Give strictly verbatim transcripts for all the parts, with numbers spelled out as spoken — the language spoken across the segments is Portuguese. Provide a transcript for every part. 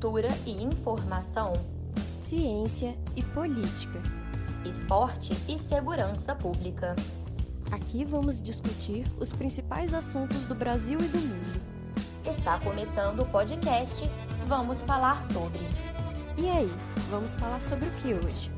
cultura e informação, ciência e política, esporte e segurança pública. Aqui vamos discutir os principais assuntos do Brasil e do mundo. Está começando o podcast Vamos Falar Sobre. E aí, vamos falar sobre o que hoje?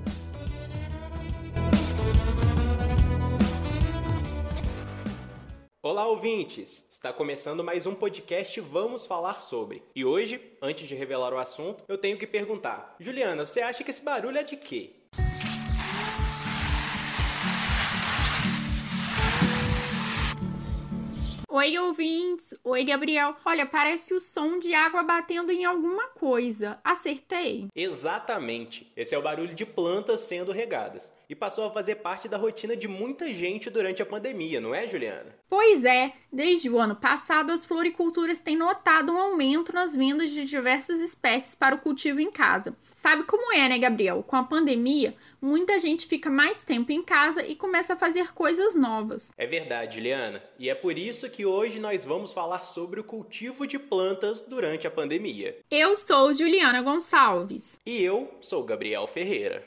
Olá, ouvintes! Está começando mais um podcast Vamos Falar Sobre. E hoje, antes de revelar o assunto, eu tenho que perguntar. Juliana, você acha que esse barulho é de quê? Oi, ouvintes! Oi, Gabriel! Olha, parece o som de água batendo em alguma coisa. Acertei? Exatamente! Esse é o barulho de plantas sendo regadas. E passou a fazer parte da rotina de muita gente durante a pandemia, não é, Juliana? Pois é! Desde o ano passado, as floriculturas têm notado um aumento nas vendas de diversas espécies para o cultivo em casa. Sabe como é, né, Gabriel? Com a pandemia, muita gente fica mais tempo em casa e começa a fazer coisas novas. É verdade, Juliana. E é por isso que hoje nós vamos falar sobre o cultivo de plantas durante a pandemia. Eu sou Juliana Gonçalves. E eu sou Gabriel Ferreira.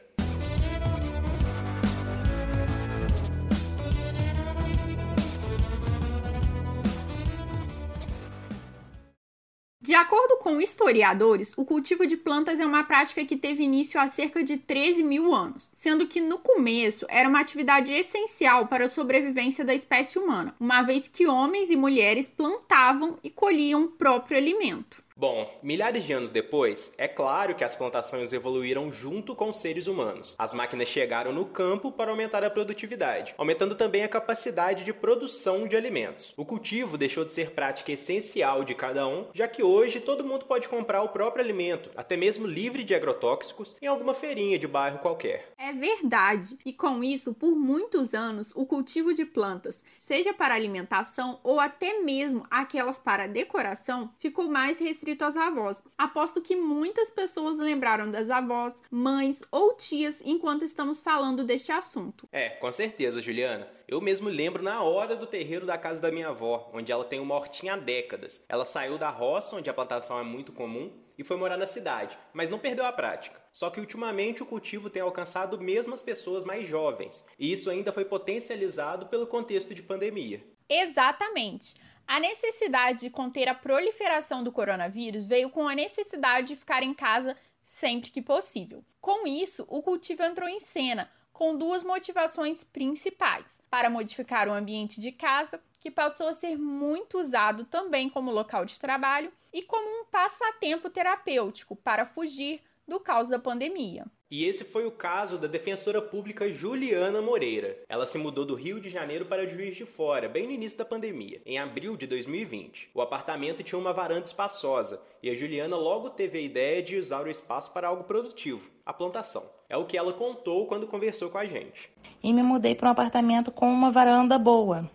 De acordo com historiadores, o cultivo de plantas é uma prática que teve início há cerca de treze mil anos, sendo que no começo era uma atividade essencial para a sobrevivência da espécie humana, uma vez que homens e mulheres plantavam e colhiam o próprio alimento. Bom, milhares de anos depois, é claro que as plantações evoluíram junto com os seres humanos. As máquinas chegaram no campo para aumentar a produtividade, aumentando também a capacidade de produção de alimentos. O cultivo deixou de ser prática essencial de cada um, já que hoje todo mundo pode comprar o próprio alimento, até mesmo livre de agrotóxicos, em alguma feirinha de bairro qualquer. É verdade! E com isso, por muitos anos, o cultivo de plantas, seja para alimentação ou até mesmo aquelas para decoração, ficou mais restrito às avós. Aposto que muitas pessoas lembraram das avós, mães ou tias enquanto estamos falando deste assunto. É, com certeza, Juliana. Eu mesmo lembro na hora do terreiro da casa da minha avó, onde ela tem uma hortinha há décadas. Ela saiu da roça, onde a plantação é muito comum, e foi morar na cidade, mas não perdeu a prática. Só que ultimamente o cultivo tem alcançado mesmo as pessoas mais jovens, e isso ainda foi potencializado pelo contexto de pandemia. Exatamente! A necessidade de conter a proliferação do coronavírus veio com a necessidade de ficar em casa sempre que possível. Com isso, o cultivo entrou em cena, com duas motivações principais: para modificar o ambiente de casa, que passou a ser muito usado também como local de trabalho, e como um passatempo terapêutico para fugir do caos da pandemia. E esse foi o caso da defensora pública Juliana Moreira. Ela se mudou do Rio de Janeiro para Juiz de Fora, bem no início da pandemia, em abril de dois mil e vinte. O apartamento tinha uma varanda espaçosa e a Juliana logo teve a ideia de usar o espaço para algo produtivo, a plantação. É o que ela contou quando conversou com a gente. E me mudei para um apartamento com uma varanda boa,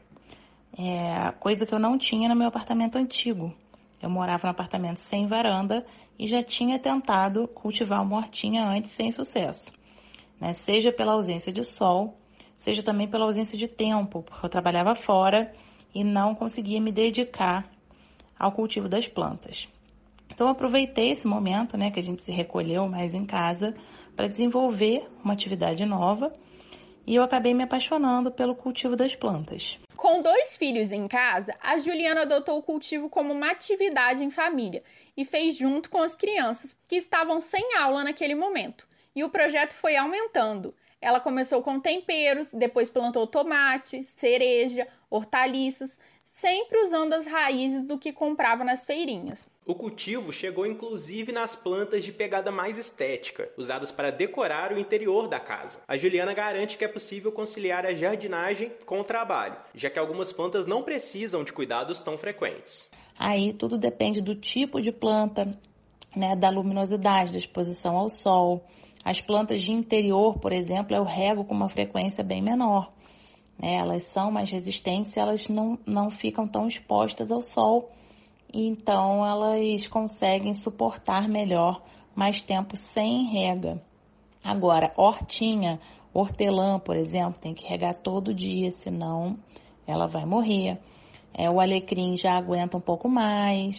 é, coisa que eu não tinha no meu apartamento antigo. Eu morava num apartamento sem varanda e já tinha tentado cultivar uma hortinha antes sem sucesso, né? Seja pela ausência de sol, seja também pela ausência de tempo, porque eu trabalhava fora e não conseguia me dedicar ao cultivo das plantas. Então eu aproveitei esse momento, né, que a gente se recolheu mais em casa, para desenvolver uma atividade nova, e eu acabei me apaixonando pelo cultivo das plantas. Com dois filhos em casa, a Juliana adotou o cultivo como uma atividade em família e fez junto com as crianças que estavam sem aula naquele momento. E o projeto foi aumentando. Ela começou com temperos, depois plantou tomate, cereja, hortaliças, sempre usando as raízes do que comprava nas feirinhas. O cultivo chegou inclusive nas plantas de pegada mais estética, usadas para decorar o interior da casa. A Juliana garante que é possível conciliar a jardinagem com o trabalho, já que algumas plantas não precisam de cuidados tão frequentes. Aí tudo depende do tipo de planta, né, da luminosidade, da exposição ao sol. As plantas de interior, por exemplo, eu rego com uma frequência bem menor. Né? Elas são mais resistentes e elas não, não ficam tão expostas ao sol. E então elas conseguem suportar melhor mais tempo sem rega. Agora, hortinha, hortelã, por exemplo, tem que regar todo dia, senão ela vai morrer. É, o alecrim já aguenta um pouco mais.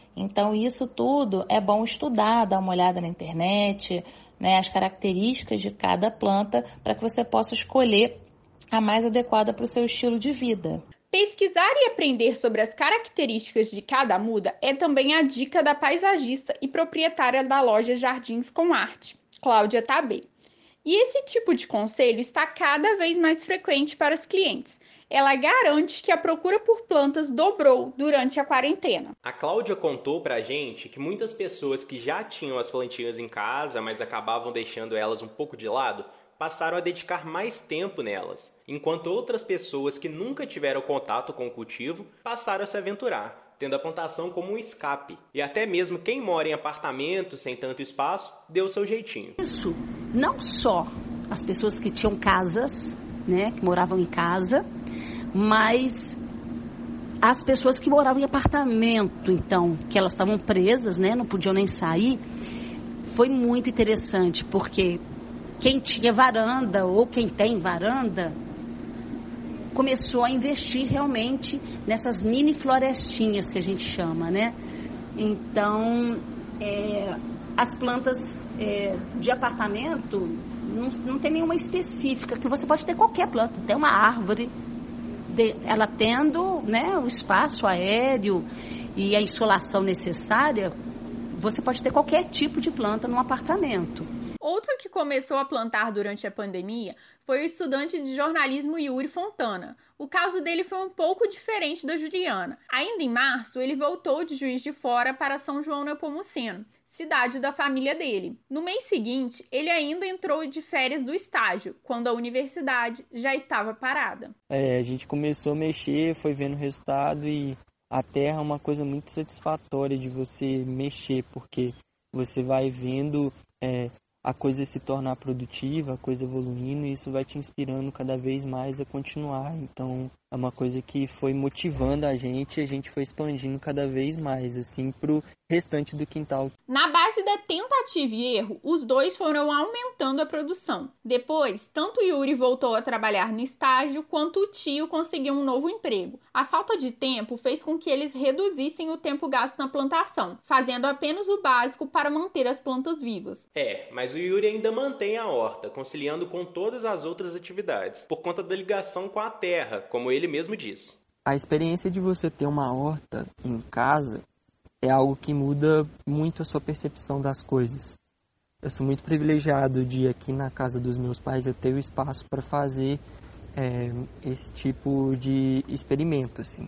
Então, isso tudo é bom estudar, dar uma olhada na internet, né, as características de cada planta, para que você possa escolher a mais adequada para o seu estilo de vida. Pesquisar e aprender sobre as características de cada muda é também a dica da paisagista e proprietária da loja Jardins com Arte, Cláudia Tabê. E esse tipo de conselho está cada vez mais frequente para os clientes. Ela garante que a procura por plantas dobrou durante a quarentena. A Cláudia contou pra gente que muitas pessoas que já tinham as plantinhas em casa, mas acabavam deixando elas um pouco de lado, passaram a dedicar mais tempo nelas, enquanto outras pessoas que nunca tiveram contato com o cultivo passaram a se aventurar, tendo a plantação como um escape. E até mesmo quem mora em apartamento sem tanto espaço deu o seu jeitinho. Isso, não só as pessoas que tinham casas, né, que moravam em casa, mas as pessoas que moravam em apartamento, então, que elas estavam presas, né, não podiam nem sair. Foi muito interessante, porque quem tinha varanda ou quem tem varanda começou a investir realmente nessas mini florestinhas que a gente chama, né? Então, é, as plantas é, de apartamento não, não tem nenhuma específica, que você pode ter qualquer planta, até uma árvore, de, ela tendo, né, o espaço aéreo e a insolação necessária, você pode ter qualquer tipo de planta num apartamento. Outro que começou a plantar durante a pandemia foi o estudante de jornalismo Yuri Fontana. O caso dele foi um pouco diferente da Juliana. Ainda em março, ele voltou de Juiz de Fora para São João Nepomuceno, cidade da família dele. No mês seguinte, ele ainda entrou de férias do estágio, quando a universidade já estava parada. É, a gente começou a mexer, foi vendo o resultado e a terra é uma coisa muito satisfatória de você mexer, porque você vai vendo é, a coisa se tornar produtiva, a coisa evoluindo, e isso vai te inspirando cada vez mais a continuar. Então, é uma coisa que foi motivando a gente e a gente foi expandindo cada vez mais, assim, pro restante do quintal. Na base da tentativa e erro, os dois foram aumentando a produção. Depois, tanto o Yuri voltou a trabalhar no estágio, quanto o tio conseguiu um novo emprego. A falta de tempo fez com que eles reduzissem o tempo gasto na plantação, fazendo apenas o básico para manter as plantas vivas. É, mas o Yuri ainda mantém a horta, conciliando com todas as outras atividades, por conta da ligação com a terra, como ele mesmo disse. A experiência de você ter uma horta em casa é algo que muda muito a sua percepção das coisas. Eu sou muito privilegiado de aqui na casa dos meus pais eu ter o espaço para fazer é, esse tipo de experimento, assim.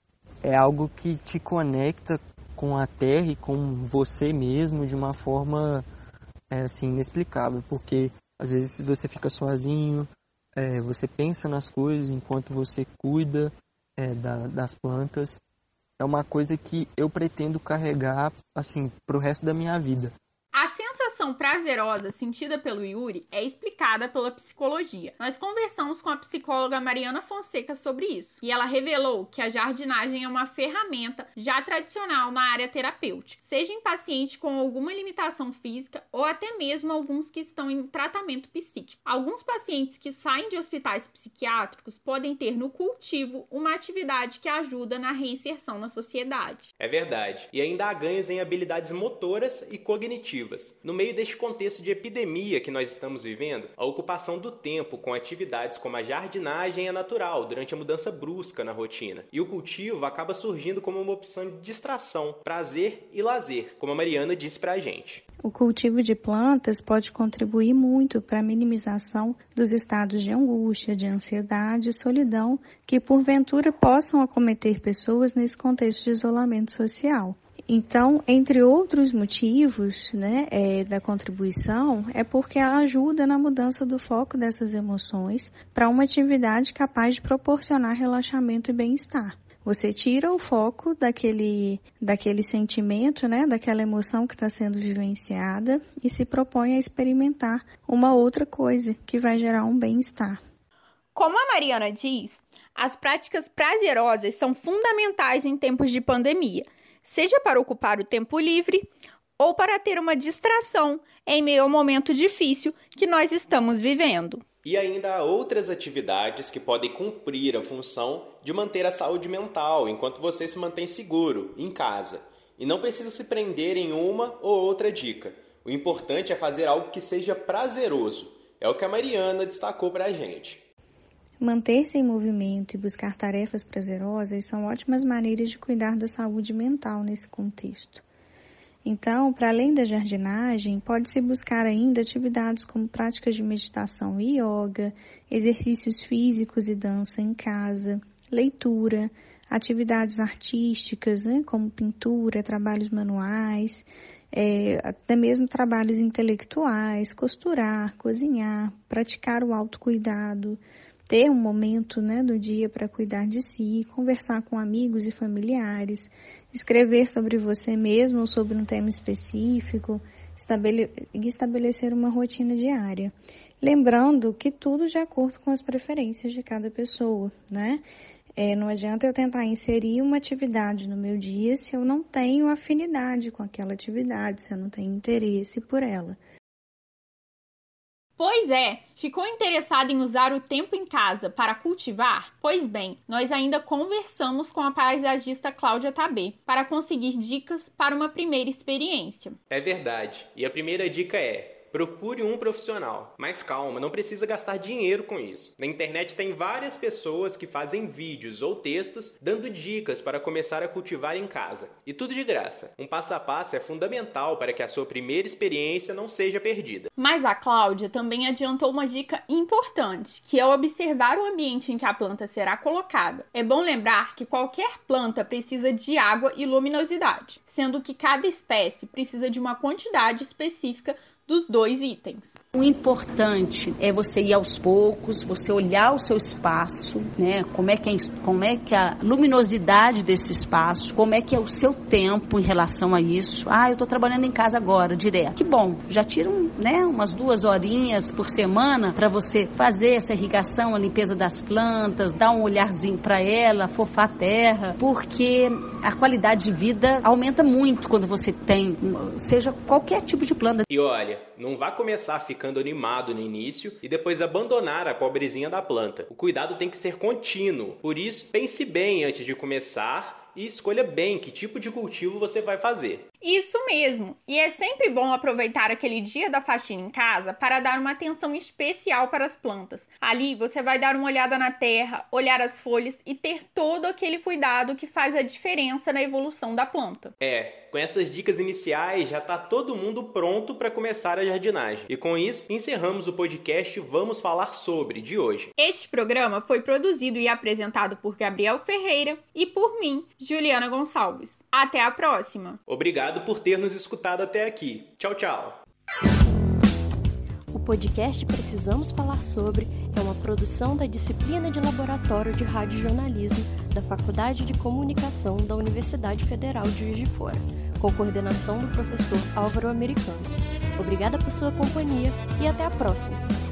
É algo que te conecta com a terra e com você mesmo de uma forma é, assim, inexplicável, porque às vezes você fica sozinho, é, você pensa nas coisas enquanto você cuida é, da, das plantas. É uma coisa que eu pretendo carregar, assim, pro resto da minha vida. A sensação prazerosa sentida pelo Yuri é explicada pela psicologia. Nós conversamos com a psicóloga Mariana Fonseca sobre isso, e ela revelou que a jardinagem é uma ferramenta já tradicional na área terapêutica, seja em paciente com alguma limitação física ou até mesmo alguns que estão em tratamento psíquico. Alguns pacientes que saem de hospitais psiquiátricos podem ter no cultivo uma atividade que ajuda na reinserção na sociedade. É verdade, e ainda há ganhos em habilidades motoras e cognitivas. No meio deste contexto de epidemia que nós estamos vivendo, a ocupação do tempo com atividades como a jardinagem é natural durante a mudança brusca na rotina. E o cultivo acaba surgindo como uma opção de distração, prazer e lazer, como a Mariana disse pra gente. O cultivo de plantas pode contribuir muito para a minimização dos estados de angústia, de ansiedade e solidão que porventura possam acometer pessoas nesse contexto de isolamento social. Então, entre outros motivos, né, é, da contribuição, é porque ela ajuda na mudança do foco dessas emoções para uma atividade capaz de proporcionar relaxamento e bem-estar. Você tira o foco daquele, daquele sentimento, né, daquela emoção que está sendo vivenciada e se propõe a experimentar uma outra coisa que vai gerar um bem-estar. Como a Mariana diz, as práticas prazerosas são fundamentais em tempos de pandemia, seja para ocupar o tempo livre ou para ter uma distração em meio ao momento difícil que nós estamos vivendo. E ainda há outras atividades que podem cumprir a função de manter a saúde mental enquanto você se mantém seguro, em casa. E não precisa se prender em uma ou outra dica. O importante é fazer algo que seja prazeroso. É o que a Mariana destacou para a gente. Manter-se em movimento e buscar tarefas prazerosas são ótimas maneiras de cuidar da saúde mental nesse contexto. Então, para além da jardinagem, pode-se buscar ainda atividades como práticas de meditação e yoga, exercícios físicos e dança em casa, leitura, atividades artísticas, né, como pintura, trabalhos manuais, é, até mesmo trabalhos intelectuais, costurar, cozinhar, praticar o autocuidado, ter um momento, né, do dia para cuidar de si, conversar com amigos e familiares, escrever sobre você mesmo ou sobre um tema específico, estabele- estabelecer uma rotina diária. Lembrando que tudo de acordo com as preferências de cada pessoa, né? É, não adianta eu tentar inserir uma atividade no meu dia se eu não tenho afinidade com aquela atividade, se eu não tenho interesse por ela. Pois é, ficou interessado em usar o tempo em casa para cultivar? Pois bem, nós ainda conversamos com a paisagista Cláudia Tabê para conseguir dicas para uma primeira experiência. É verdade, e a primeira dica é: procure um profissional. Mas calma, não precisa gastar dinheiro com isso. Na internet tem várias pessoas que fazem vídeos ou textos dando dicas para começar a cultivar em casa. E tudo de graça. Um passo a passo é fundamental para que a sua primeira experiência não seja perdida. Mas a Cláudia também adiantou uma dica importante, que é observar o ambiente em que a planta será colocada. É bom lembrar que qualquer planta precisa de água e luminosidade, sendo que cada espécie precisa de uma quantidade específica dos dois itens. O importante é você ir aos poucos, você olhar o seu espaço, né? Como é que é, como é que a luminosidade desse espaço, como é que é o seu tempo em relação a isso. Ah, eu estou trabalhando em casa agora, direto. Que bom, já tira um, né, umas duas horinhas por semana para você fazer essa irrigação, a limpeza das plantas, dar um olharzinho para ela, fofar a terra, porque a qualidade de vida aumenta muito quando você tem, seja qualquer tipo de planta. E olha, não vá começar ficando animado no início e depois abandonar a pobrezinha da planta. O cuidado tem que ser contínuo. Por isso, pense bem antes de começar e escolha bem que tipo de cultivo você vai fazer. Isso mesmo! E é sempre bom aproveitar aquele dia da faxina em casa para dar uma atenção especial para as plantas. Ali você vai dar uma olhada na terra, olhar as folhas e ter todo aquele cuidado que faz a diferença na evolução da planta. É, com essas dicas iniciais já está todo mundo pronto para começar a jardinagem. E com isso, encerramos o podcast Vamos Falar Sobre de hoje. Este programa foi produzido e apresentado por Gabriel Ferreira e por mim, Juliana Gonçalves. Até a próxima! Obrigado por ter nos escutado até aqui. Tchau, tchau! O podcast Precisamos Falar Sobre é uma produção da disciplina de Laboratório de Radiojornalismo da Faculdade de Comunicação da Universidade Federal de Juiz de Fora, com coordenação do professor Álvaro Americano. Obrigada por sua companhia e até a próxima!